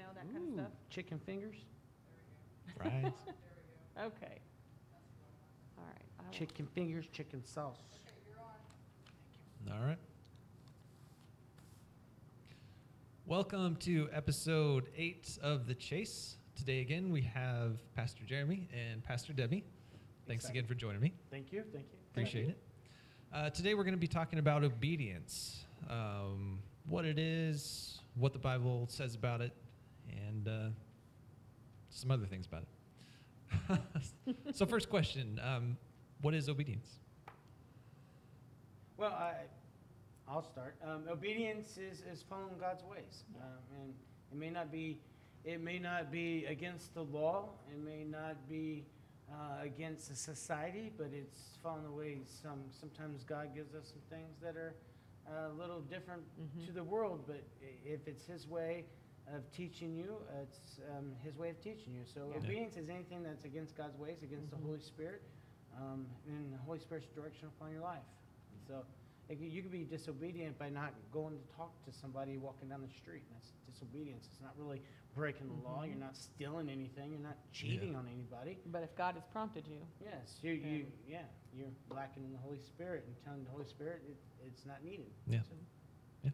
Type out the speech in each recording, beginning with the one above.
that kind of stuff? Chicken fingers, Fries. Okay. All right. I will- chicken fingers, chicken sauce. All right. Welcome to episode 8 of The Chase. Today again we have Pastor Jeremy and Pastor Debbie. Thanks Excited. again for joining me. Thank you. Appreciate it. Today we're going to be talking about obedience, what it is, what the Bible says about it, and some other things about it. So first question, what is obedience? Well, I'll start. Obedience is following God's ways, and it may not be against the law. It may not be against the society, but it's following the ways. Sometimes God gives us some things that are a little different to the world, but if it's His way of teaching you, it's His way of teaching you. So obedience is anything that's against God's ways, against the Holy Spirit, and the Holy Spirit's direction upon your life. So you could be disobedient by not going to talk to somebody walking down the street. That's disobedience. It's not really breaking the law. You're not stealing anything. You're not cheating on anybody. But if God has prompted you. Yes, you're lacking in the Holy Spirit and telling the Holy Spirit it's not needed. Yeah. So,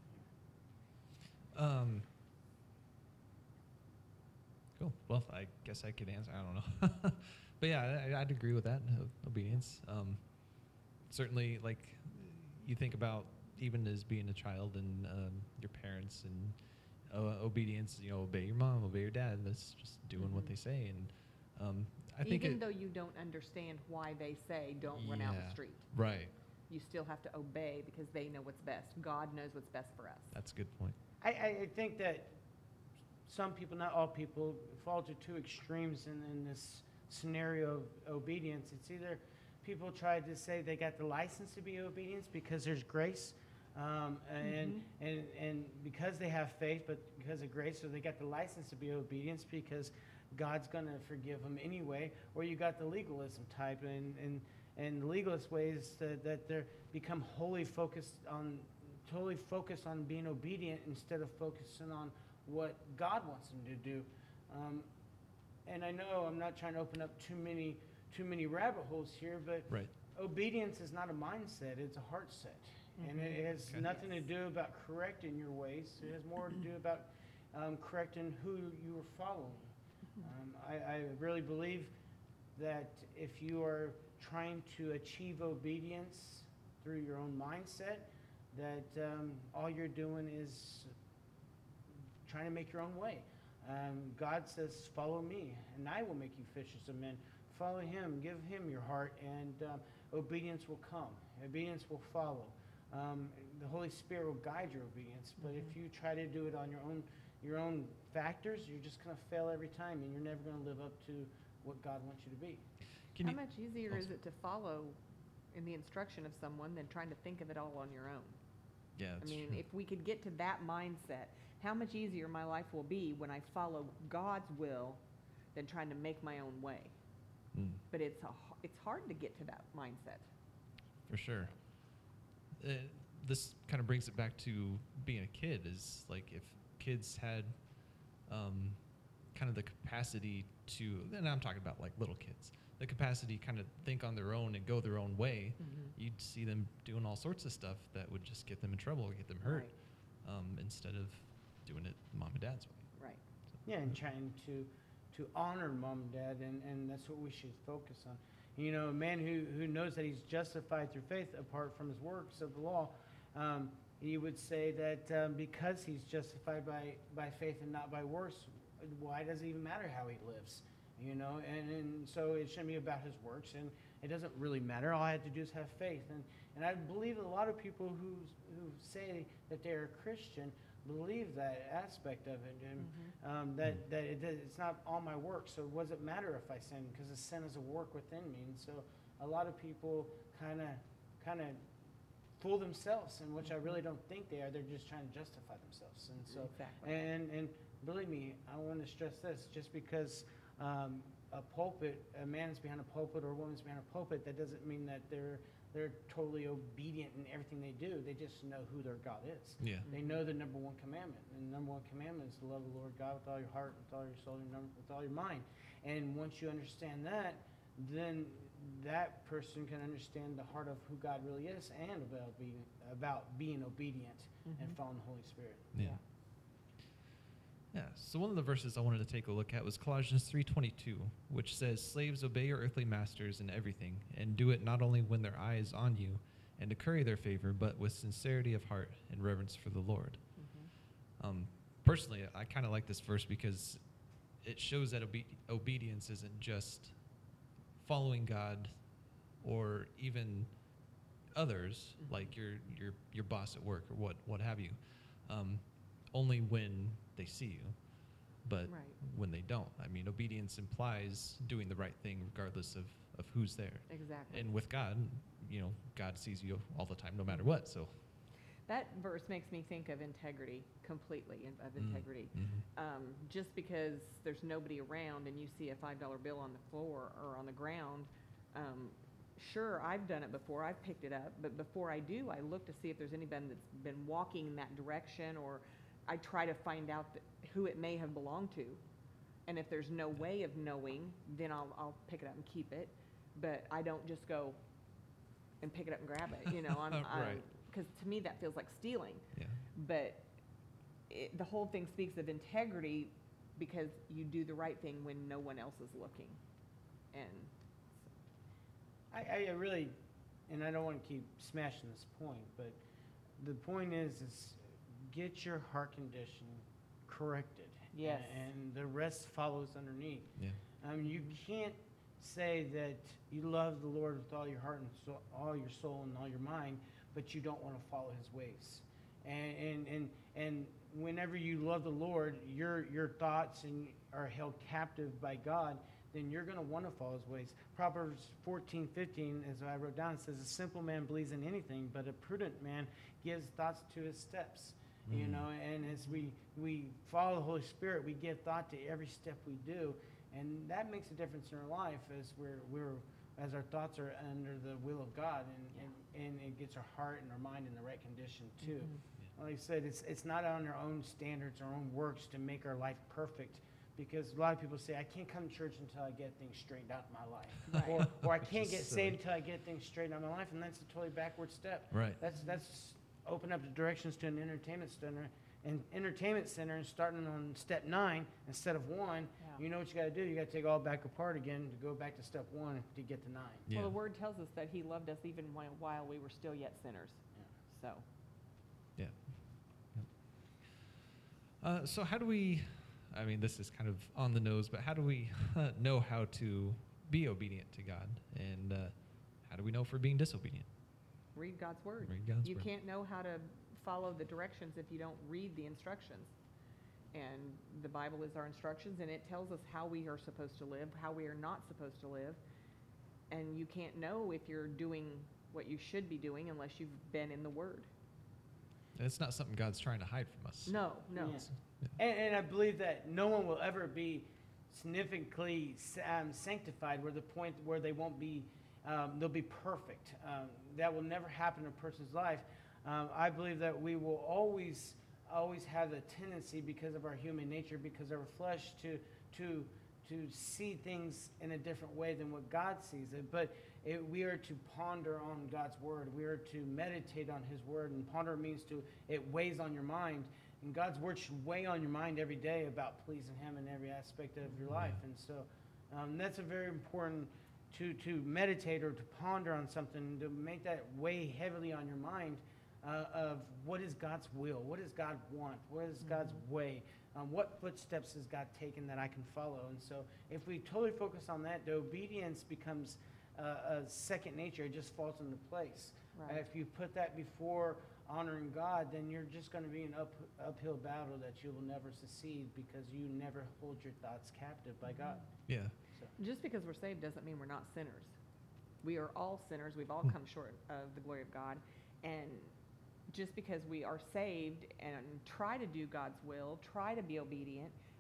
Cool. Well, I guess I could answer. I don't know. But yeah, I'd agree with that. Obedience. Certainly, like you think about even as being a child and your parents and obedience. Obey your mom, obey your dad. That's just doing what they say. And I think Even though you don't understand why they say don't run out the street. Right. You still have to obey because they know what's best. God knows what's best for us. That's a good point. I think that some people, not all people, fall to two extremes in this scenario of obedience. It's either people try to say they got the license to be obedience because there's grace, and because they have faith, but because of grace, so they got the license to be obedience because God's going to forgive them anyway. Or you got the legalism type, and the legalist ways that they become totally focused on being obedient instead of focusing on what God wants them to do. And I know I'm not trying to open up too many rabbit holes here, but obedience is not a mindset; it's a heart set, and it has nothing to do about correcting your ways. It has more to do about correcting who you are following. I really believe that if you are trying to achieve obedience through your own mindset, that all you're doing is trying to make your own way. God says, follow me, and I will make you fishers of men. Follow Him, give Him your heart, and obedience will come. Obedience will follow. The Holy Spirit will guide your obedience, but if you try to do it on your own factors, you're just going to fail every time, and you're never going to live up to what God wants you to be. How much easier is it to follow in the instruction of someone than trying to think of it all on your own? Yeah, I mean, if we could get to that mindset, how much easier my life will be when I follow God's will than trying to make my own way. But it's hard to get to that mindset. For sure. This kind of brings it back to being a kid. Is like if kids had kind of the capacity to, and I'm talking about like little kids, the capacity kind of think on their own and go their own way, you'd see them doing all sorts of stuff that would just get them in trouble or get them hurt, instead of doing it mom and dad's way. Right. So, yeah, and trying to honor mom and dad, and that's what we should focus on. A man who knows that he's justified through faith apart from his works of the law, he would say that because he's justified by faith and not by works, why does it even matter how he lives? And so it shouldn't be about his works, and it doesn't really matter. All I have to do is have faith. And I believe a lot of people who say that they're a Christian believe that aspect of it, and that it's not all my work. So what does it matter if I sin? Because the sin is a work within me. And so a lot of people kind of fool themselves, in which I really don't think they are. They're just trying to justify themselves. And so and believe me, I want to stress this: just because a pulpit, a man is behind a pulpit or a woman's behind a pulpit, that doesn't mean that they're totally obedient in everything they do. They just know who their God is. Yeah. They know the number one commandment. And the number one commandment is to love the Lord God with all your heart, with all your soul, with all your mind. And once you understand that, then that person can understand the heart of who God really is and about being obedient and following the Holy Spirit. Yeah. Yeah. So one of the verses I wanted to take a look at was Colossians 3:22, which says, "Slaves, obey your earthly masters in everything, and do it not only when their eye is on you, and to curry their favor, but with sincerity of heart and reverence for the Lord." Personally, I kind of like this verse because it shows that obedience isn't just following God or even others, like your boss at work or what have you, only when they see you, but Right. when they don't. I mean, obedience implies doing the right thing regardless of who's there. Exactly. And with God, God sees you all the time, no matter what. So That verse makes me think of integrity completely, of integrity. mhm. Just because there's nobody around and you see a $5 bill on the floor or on the ground, sure, I've done it before. I've picked it up. But before I do, I look to see if there's anybody that's been walking in that direction, or I try to find out who it may have belonged to. And if there's no way of knowing, then I'll pick it up and keep it. But I don't just go and pick it up and grab it. Right. Because to me that feels like stealing. Yeah. But the whole thing speaks of integrity because you do the right thing when no one else is looking. And I really, and I don't want to keep smashing this point, but the point is get your heart condition corrected. Yes. And the rest follows underneath. Yeah. You can't say that you love the Lord with all your heart and all your soul and all your mind, but you don't want to follow his ways. And whenever you love the Lord, your thoughts are held captive by God, then you're going to want to follow his ways. Proverbs 14:15, as I wrote down, says, "A simple man believes in anything, but a prudent man gives thoughts to his steps." And as we follow the Holy Spirit, we give thought to every step we do, and that makes a difference in our life as our thoughts are under the will of God, and it gets our heart and our mind in the right condition too. Like I said, it's not on our own standards, our own works to make our life perfect, because a lot of people say, I can't come to church until I get things straightened out in my life, Right. or I can't Which get is saved silly. until I get things straightened out in my life, and that's a totally backward step. Right. That's open up the directions to an entertainment center, and starting on step 9 instead of 1. Yeah. You know what you got to do? You got to take it all back apart again to go back to step 1 to get to 9. Yeah. well, the word tells us that he loved us even while we were still yet sinners. So Yeah. So how do we, I mean, this is kind of on the nose, but how do we know how to be obedient to God? And how do we know if we're being disobedient? read God's word. Read God's You word. can't know how to follow the directions if you don't read the instructions. And the Bible is our instructions, and it tells us how we are supposed to live, how we are not supposed to live. And you can't know if you're doing what you should be doing unless you've been in the Word. And it's not something God's trying to hide from us. No. Yeah. And I believe that no one will ever be significantly sanctified, where the point where they won't be, they'll be perfect. That will never happen in a person's life. I believe that we will always have the tendency, because of our human nature, because of our flesh, to see things in a different way than what God sees it. But we are to ponder on God's word. We are to meditate on his word. And ponder means it weighs on your mind. And God's word should weigh on your mind every day about pleasing him in every aspect of your life. And so that's a very important to meditate or to ponder on something, to make that weigh heavily on your mind of what is God's will, what does God want, what is God's way, what footsteps has God taken that I can follow. And so if we totally focus on that, the obedience becomes a second nature. It just falls into place. Right. If you put that before honoring God, then you're just going to be an uphill battle that you will never succeed, because you never hold your thoughts captive by God. Yeah. So, Just because we're saved doesn't mean we're not sinners. We are all sinners. We've all come short of the glory of God. And just because we are saved and try to do God's will, try to be obedient,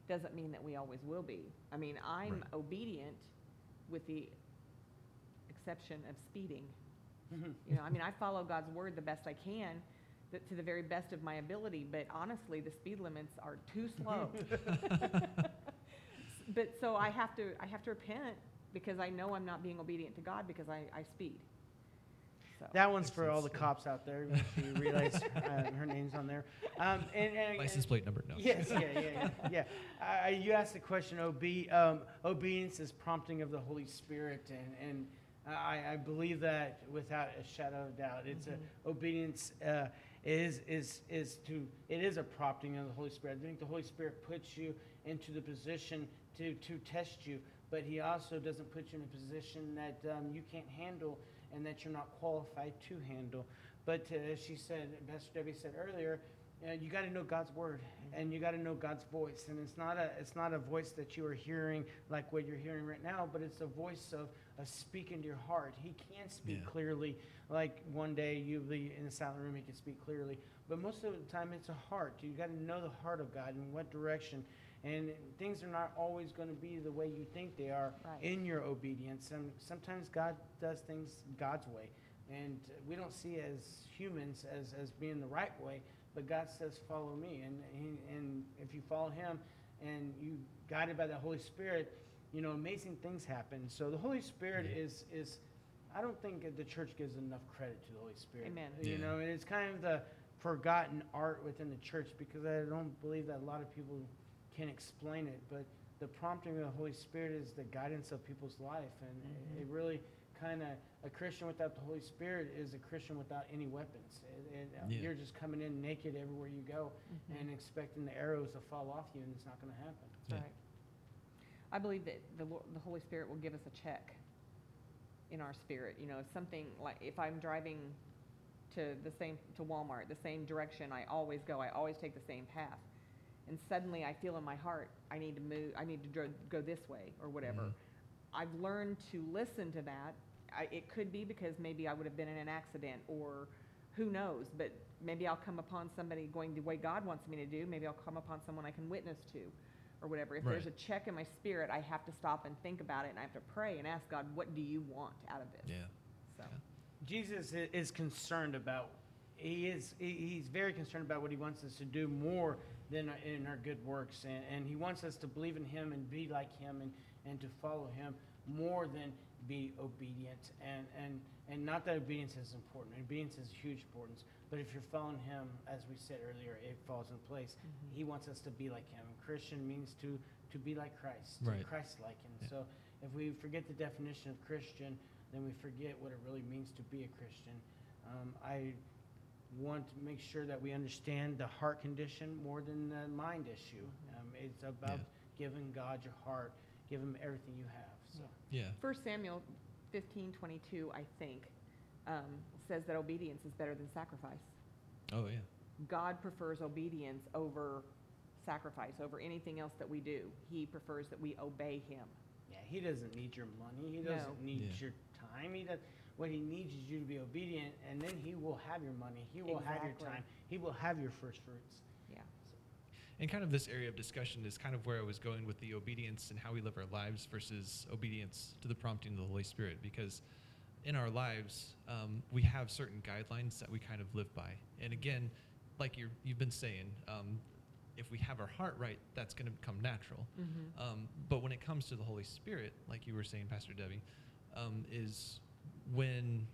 doesn't mean that we always will be. I mean, I'm Right. obedient with the exception of speeding. Mhm. You know, I mean, I follow God's word the best I can, to the very best of my ability, but honestly, the speed limits are too slow. But so I have to repent because I know I'm not being obedient to God because I speed. So. That one's Makes for all the sense, yeah. cops out there. Make sure you realize her name's on there. And License plate number, no. Yes, yeah. You asked the question, obedience is prompting of the Holy Spirit, and I believe that without a shadow of doubt. It's obedience it is a prompting of the Holy Spirit. I think the Holy Spirit puts you into the position to test you, but He also doesn't put you in a position that you can't handle and that you're not qualified to handle. But as she said, Pastor Debbie said earlier, you got to know God's word and you got to know God's voice. And it's not a voice that you are hearing like what you're hearing right now, but it's a voice of speaking to your heart. He can speak clearly. Like one day you'll be in a silent room, He can speak clearly. But most of the time it's a heart. You got to know the heart of God and what direction. And things are not always going to be the way you think they are in your obedience. And sometimes God does things God's way. And we don't see it as humans as being the right way. But God says, follow me. And if you follow Him and you guided by the Holy Spirit, you know, amazing things happen. So the Holy Spirit is I don't think the church gives enough credit to the Holy Spirit. Amen. You know, and it's kind of the forgotten art within the church because I don't believe that a lot of people can explain it. But the prompting of the Holy Spirit is the guidance of people's life. And it really kind of, a Christian without the Holy Spirit is a Christian without any weapons. You're just coming in naked everywhere you go and expecting the arrows to fall off you, and it's not going to happen. That's right. I believe that the Holy Spirit will give us a check in our spirit. You know, if something like if I'm driving to Walmart, the same direction I always go, I always take the same path, and suddenly I feel in my heart I need to move, I need to go this way or whatever. I've learned to listen to that. It could be because maybe I would have been in an accident or who knows, but maybe I'll come upon somebody going the way God wants me to do. Maybe I'll come upon someone I can witness to or whatever. If there's a check in my spirit, I have to stop and think about it, and I have to pray and ask God, what do you want out of this? Yeah. So. Jesus is concerned about, he's very concerned about what He wants us to do more than in our good works. And He wants us to believe in Him and be like Him and to follow Him more than be obedient. And not that obedience is important. Obedience is huge importance. But if you're following Him, as we said earlier, it falls in place. He wants us to be like Him. Christian means to be like Christ, Christ-like. And so if we forget the definition of Christian, then we forget what it really means to be a Christian. I want to make sure that we understand the heart condition more than the mind issue. It's about giving God your heart, give Him everything you have. So. Yeah. 1 Samuel 15:22, I think, says that obedience is better than sacrifice. Oh, yeah. God prefers obedience over sacrifice, over anything else that we do. He prefers that we obey Him. Yeah, He doesn't need your money. He doesn't need your time. What He needs is you to be obedient, and then He will have your money. He will have your time. He will have your first fruits. Yeah. And kind of this area of discussion is kind of where I was going with the obedience and how we live our lives versus obedience to the prompting of the Holy Spirit. Because in our lives, we have certain guidelines that we kind of live by. And again, like you've been saying, if we have our heart right, that's going to become natural. But when it comes to the Holy Spirit, like you were saying, Pastor Debbie, is when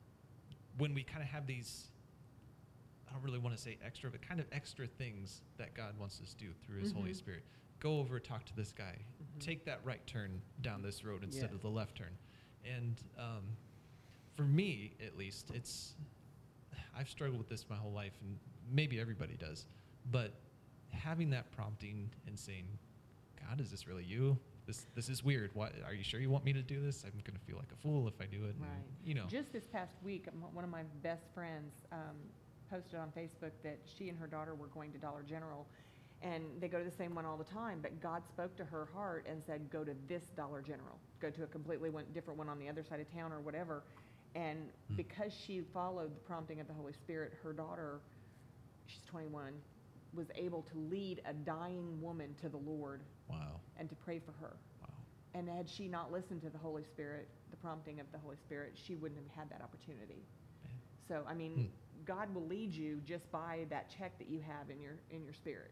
we kind of have these, I don't really want to say extra, but kind of extra things that God wants us to do through His Holy Spirit. Go over, talk to this guy. Take that right turn down this road instead of the left turn. And for me, at least, I've struggled with this my whole life, and maybe everybody does. But having that prompting and saying, God, is this really you? This is weird. Why, are you sure you want me to do this? I'm going to feel like a fool if I do it. Right. And, you know. Just this past week, one of my best friends posted on Facebook that she and her daughter were going to Dollar General, and they go to the same one all the time, but God spoke to her heart and said, go to this Dollar General. Go to a completely different one on the other side of town or whatever. And because she followed the prompting of the Holy Spirit, her daughter, she's 21, was able to lead a dying woman to the Lord Wow. and to pray for her. Wow. And had she not listened to the Holy Spirit, the prompting of the Holy Spirit, she wouldn't have had that opportunity. Man. So, I mean, God will lead you just by that check that you have in your spirit.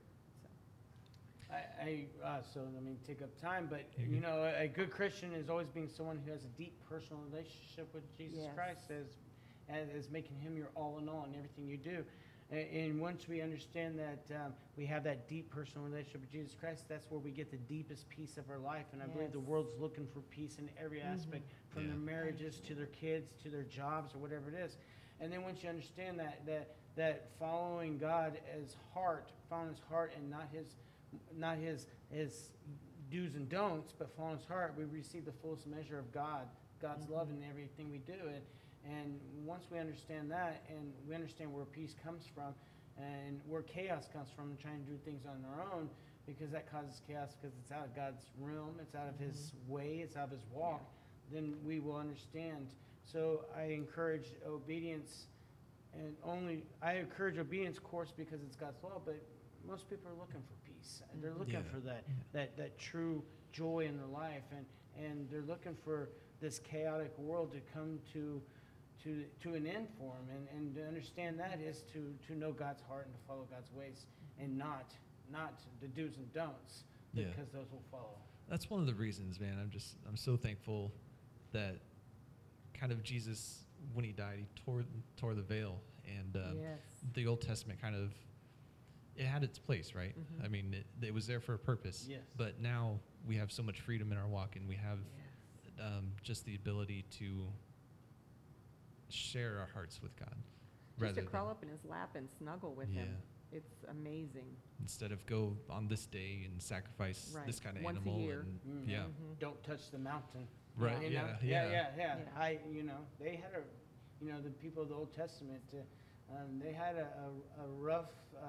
So, So let me take up time, but You're you good. know, a good Christian is always being someone who has a deep personal relationship with Jesus Yes. Christ, as making him your all in all in everything you do. And once we understand that we have that deep personal relationship with Jesus Christ, that's where we get the deepest peace of our life. And I believe the Yes. world's looking for peace in every aspect, from Yeah. their marriages to their kids to their jobs or whatever it is. And then once you understand that following God as heart, following his heart and not his do's and don'ts, but following his heart, we receive the fullest measure of God's love in everything we do. And once we understand that, and we understand where peace comes from, and where chaos comes from, and trying to do things on our own, because that causes chaos because it's out of God's realm, it's out of his way, it's out of his walk, then we will understand. So I encourage obedience, and I encourage obedience, of course, because it's God's law, but most people are looking for peace. They're looking Yeah. for that true joy in their life, and they're looking for this chaotic world to come to an end for them, and to understand that is to know God's heart and to follow God's ways, and not the do's and don'ts, Yeah. because those will follow. That's one of the reasons, man. I'm so thankful that kind of Jesus, when he died, he tore the veil, and yes. the Old Testament kind of, it had its place, right? Mhm. I mean, it was there for a purpose. Yes. But now we have so much freedom in our walk, and we have Yes. just the ability to share our hearts with God, Just to crawl up in his lap and snuggle with him. Yeah. It's amazing. instead of go on this day and sacrifice Right. this kind of Once a animal. year. And Mhm. yeah, Mhm. Don't touch the mountain. right. You know? Yeah. Yeah. Yeah. They had the people of the Old Testament, they had a rough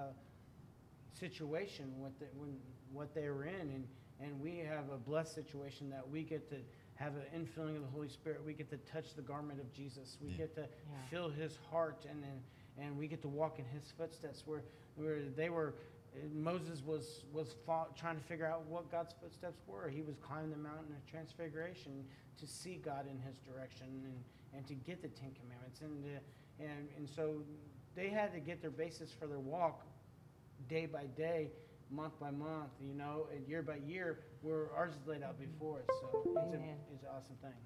situation what they were in, and we have a blessed situation that we get to have an infilling of the Holy Spirit. We get to touch the garment of Jesus. We Yeah. get to Yeah. feel his heart, and we get to walk in his footsteps where they were. Moses was trying to figure out what God's footsteps were. He was climbing the mountain of transfiguration to see God in his direction and to get the Ten Commandments. And so they had to get their basis for their walk day by day, month by month, and year by year, where ours is laid out before us. So Amen. it's an awesome thing.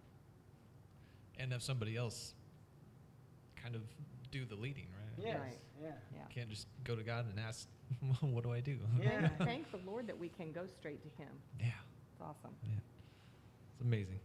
And have somebody else kind of do the leading, right? Yes, Right. yeah. Yeah. Can't just go to God and ask, what do I do? Yeah. Thank the Lord that we can go straight to him. Yeah. It's awesome. It's amazing.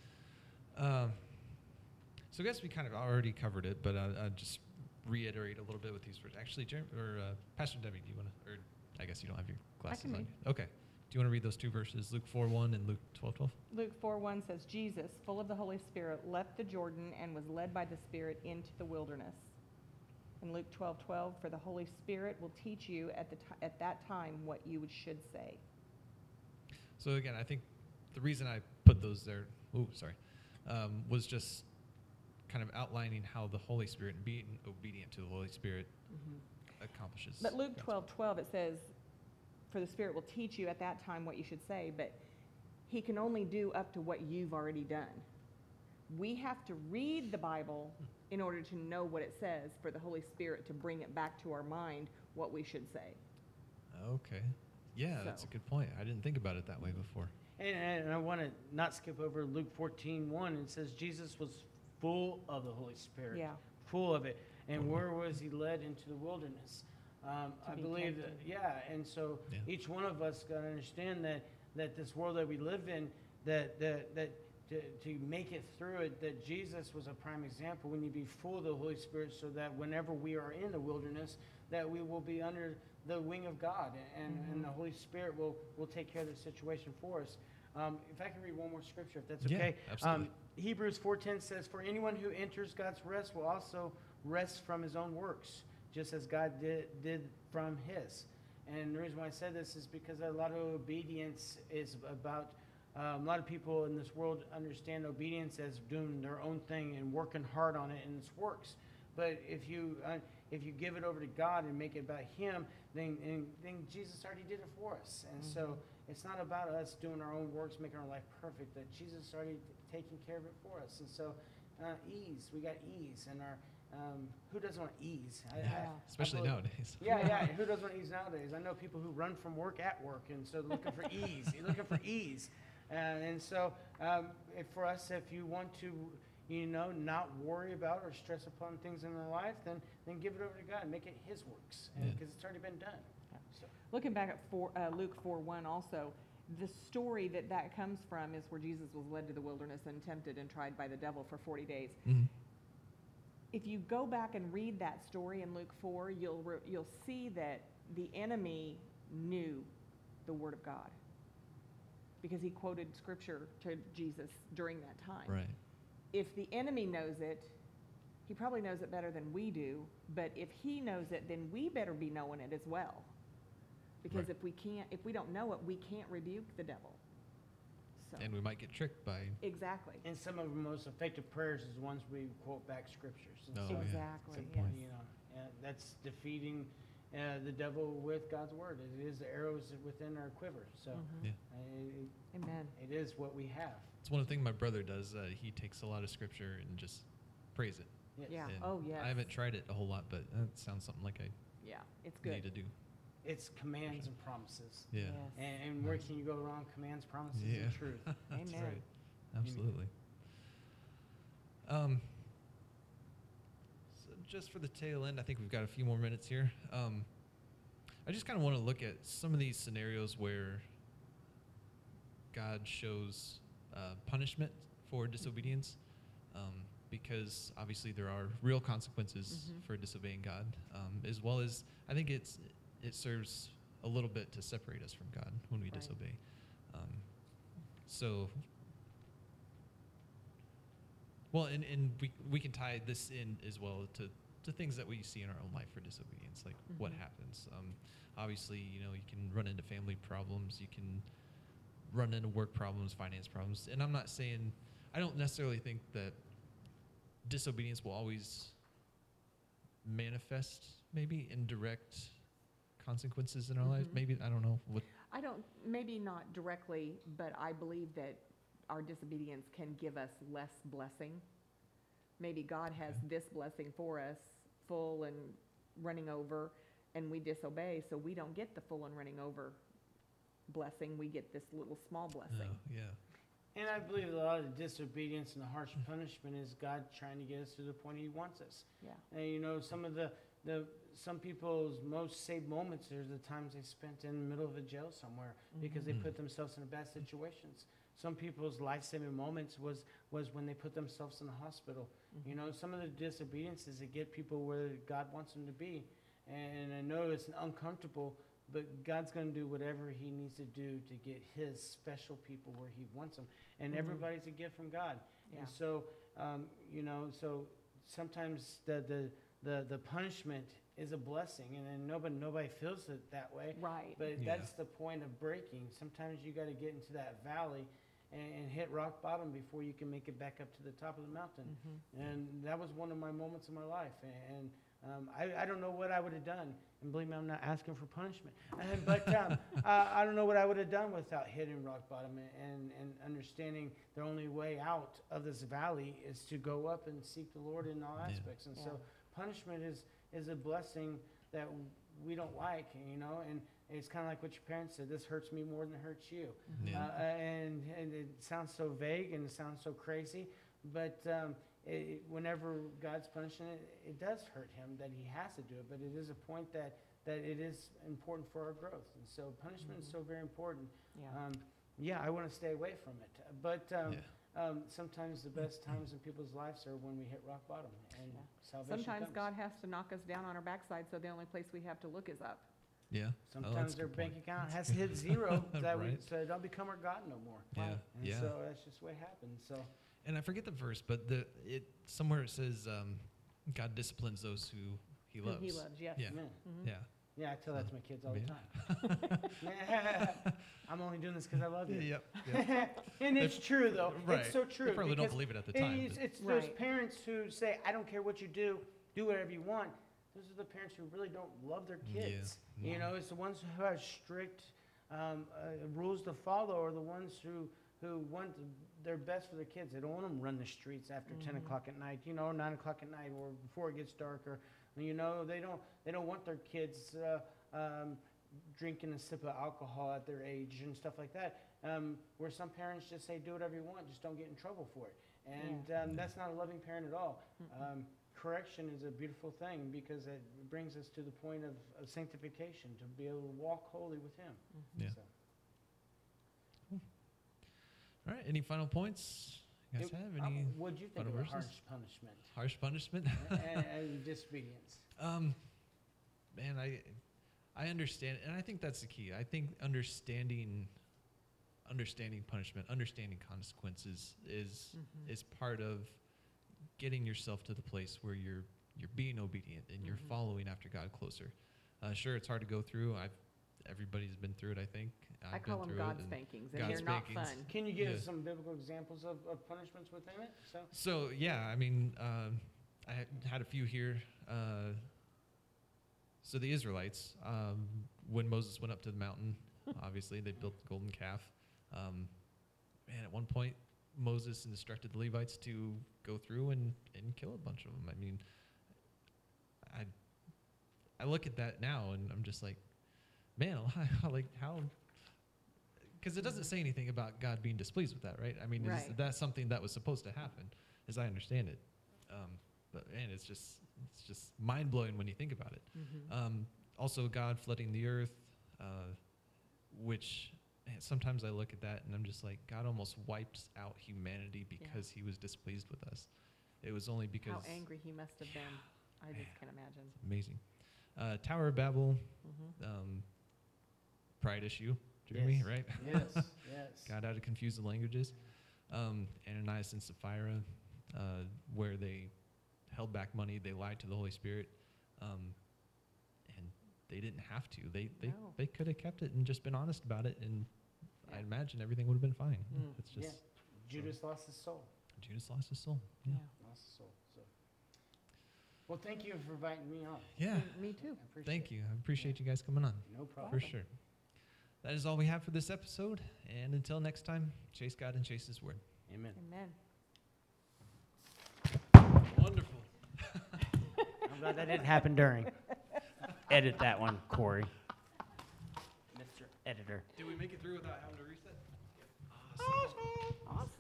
So I guess we kind of already covered it, but I'll just reiterate a little bit with these verses. Actually, Pastor Debbie, do you want to, or I guess you don't have your glasses can on. read. Okay. Do you want to read those two verses, Luke 4:1 and Luke 12:12? Luke 4:1 says, Jesus, full of the Holy Spirit, left the Jordan and was led by the Spirit into the wilderness. And Luke 12:12, for the Holy Spirit will teach you at that time what you should say. So again, I think the reason I put those there, was just kind of outlining how the Holy Spirit and being obedient to the Holy Spirit accomplishes. But Luke God's 12:12, it says, for the Spirit will teach you at that time what you should say, but he can only do up to what you've already done. We have to read the Bible in order to know what it says, for the Holy Spirit to bring it back to our mind what we should say. Okay. Yeah, that's a So. good point. I didn't think about it that way before. And I want to not skip over Luke 14:1. It says Jesus was full of the Holy Spirit. Yeah. Full of it. And where was he led into the wilderness? I be believe tempted. and so Yeah. each one of us got to understand that this world that we live in, that to make it through it, that Jesus was a prime example. We need to be full of the Holy Spirit so that whenever we are in the wilderness, that we will be under the wing of God, and the Holy Spirit will take care of the situation for us. If I can read one more scripture, if that's Yeah, okay. absolutely. Hebrews 4:10 says, for anyone who enters God's rest will also rest from his own works, just as God did from his. And the reason why I said this is because a lot of obedience is about, a lot of people in this world understand obedience as doing their own thing and working hard on it, and it's works. But if you if you give it over to God and make it about Him, then Jesus already did it for us. And so it's not about us doing our own works, making our life perfect, that Jesus already taking care of it for us. And so ease, we got ease. And our who doesn't want ease? Especially nowadays. Yeah. Who doesn't want ease nowadays? I know people who run from work at work, and so they're looking for ease. You're looking for ease. And so for us, if you want to, not worry about or stress upon things in our life, then give it over to God and make it His works, because it's already been done. So. Looking back at Luke 4:1 also, the story that comes from is where Jesus was led to the wilderness and tempted and tried by the devil for 40 days. Mm-hmm. If you go back and read that story in Luke 4, you'll see that the enemy knew the Word of God, because he quoted Scripture to Jesus during that time. Right. If the enemy knows it, he probably knows it better than we do. But if he knows it, then we better be knowing it as well. Because Right. if we don't know it, we can't rebuke the devil. So. And we might get tricked by. Exactly. And some of the most effective prayers is the ones we quote back scriptures. And Oh, so, yeah. Exactly. Good point. that's defeating the devil with God's word. It is the arrows within our quiver. So Mhm. Yeah. Amen. it is what we have. It's one of the things my brother does. He takes a lot of scripture and just prays it. Yes. Yeah. And Oh, yes. I haven't tried it a whole lot, but that sounds something like I Yeah, it's need good. to do. It's commands and promises. Yeah. Yes. And where can you go wrong? Commands, promises, Yeah. and truth. That's Amen. right. Absolutely. So just for the tail end, I think we've got a few more minutes here. I just kind of want to look at some of these scenarios where God shows punishment for disobedience, because obviously there are real consequences Mhm. for disobeying God, as well as I think it serves a little bit to separate us from God when we Right. disobey. So, well, and we can tie this in as well to things that we see in our own life for disobedience, like what Mhm. happens. Obviously, you can run into family problems, you can run into work problems, finance problems, and I'm not saying, I don't necessarily think that disobedience will always manifest maybe in direct consequences in our life. Mhm. Maybe, I don't know what. Maybe not directly, but I believe that our disobedience can give us less blessing. Maybe God has Okay. this blessing for us, full and running over, and we disobey, so we don't get the full and running over blessing. We get this little small blessing. Yeah. And I believe a lot of the disobedience and the harsh punishment is God trying to get us to the point He wants us. Yeah. And some of some people's most saved moments are the times they spent in the middle of a jail somewhere because they Mhm. put themselves in bad situations. Some people's life-saving moments was when they put themselves in the hospital. Mhm. Some of the disobediences that get people where God wants them to be. And I know it's uncomfortable, but God's going to do whatever He needs to do to get His special people where He wants them. And Mhm. everybody's a gift from God. Yeah. And so, so sometimes the punishment is a blessing, and then nobody feels it that way. Right. But Yeah. that's the point of breaking. Sometimes you got to get into that valley and hit rock bottom before you can make it back up to the top of the mountain. Mhm. And that was one of my moments in my life. And I don't know what I would have done. And believe me, I'm not asking for punishment. But I don't know what I would have done without hitting rock bottom and understanding the only way out of this valley is to go up and seek the Lord in all Yeah. aspects. And Yeah. so punishment is a blessing that we don't like, and it's kind of like what your parents said, this hurts me more than it hurts you. Mhm. Yeah. And it sounds so vague and it sounds so crazy, but whenever God's punishing it, it does hurt Him that He has to do it, but it is a point that it is important for our growth. And so punishment is Mhm. so very important. Yeah. I want to stay away from it, but Yeah. sometimes the best times in people's lives are when we hit rock bottom and Yeah. salvation Sometimes comes. God has to knock us down on our backside, so the only place we have to look is up. Yeah. Sometimes that's a their good bank point. account has to hit zero Right. so don't become our God no more. Yeah. And Yeah. so that's just what happens. So And I forget the verse, but somewhere it says God disciplines those who He loves. Whom He loves, yes. Yeah. man, Mhm. Yeah. yeah, I tell that to my kids all the Yeah. time. I'm only doing this because I love you. Yep. And it's true though. Right. It's so true. They probably don't because believe it at the time. It's but- those Right. parents who say, "I don't care what you do whatever you want." those are the parents who really don't love their Yeah. kids. You Mhm. know, it's the ones who have strict rules to follow, are the ones who want their best for their kids. They don't want them to run the streets after 10 o'clock at night, you know, or 9 o'clock at night, or before it gets dark, or, you know, they don't want their kids drinking a sip of alcohol at their age and stuff like that. Where some parents just say, do whatever you want, just don't get in trouble for it. And that's not a loving parent at all. Correction is a beautiful thing because it brings us to the point of sanctification, to be able to walk holy with Him. Yeah. So, All right. Any final points you guys have? Any what do you think final of a verses? harsh punishment harsh punishment? and disobedience? Man, I understand, and I think that's the key. I think understanding punishment, understanding consequences is part of getting yourself to the place where you're being obedient and you're following after God closer. Sure, it's hard to go through. Everybody's been through it, I think. I call them God's spankings, and God's they're not spankings. fun. Can you give Yeah. some biblical examples of punishments within it? So yeah, I mean, I had a few here. So the Israelites, when Moses went up to the mountain, obviously they built the golden calf. Man, at one point, Moses instructed the Levites to go through and kill a bunch of them. I mean, I look at that now and I'm just like, man, like how? Because it doesn't say anything about God being displeased with that, right? I mean, Right. that's something that was supposed to happen, as I understand it. But man, it's just mind blowing when you think about it. Also, God flooding the earth, which man, sometimes I look at that and I'm just like, God almost wipes out humanity because He was displeased with us. It was only because How angry He must have been. I just can't imagine. amazing. Tower of Babel, pride issue, Jeremy, Yes. right? Yes, yes. God had to confuse the languages. Ananias and Sapphira, where they held back money, they lied to the Holy Spirit, and they didn't have to. They could have kept it and just been honest about it, and Yeah. I imagine everything would have been fine. Mm. It's just Judas lost his soul. Judas lost his soul. Yeah. Lost his soul. So, well, thank you for inviting me on. Yeah. Me too. I appreciate Thank it. you. I appreciate you guys coming on. No problem. For sure. That is all we have for this episode. And until next time, chase God and chase His word. Amen. Amen. Wonderful. I'm glad that didn't happen during. Edit that one, Corey. Mr. Editor. Did we make it through without having to reset? Awesome.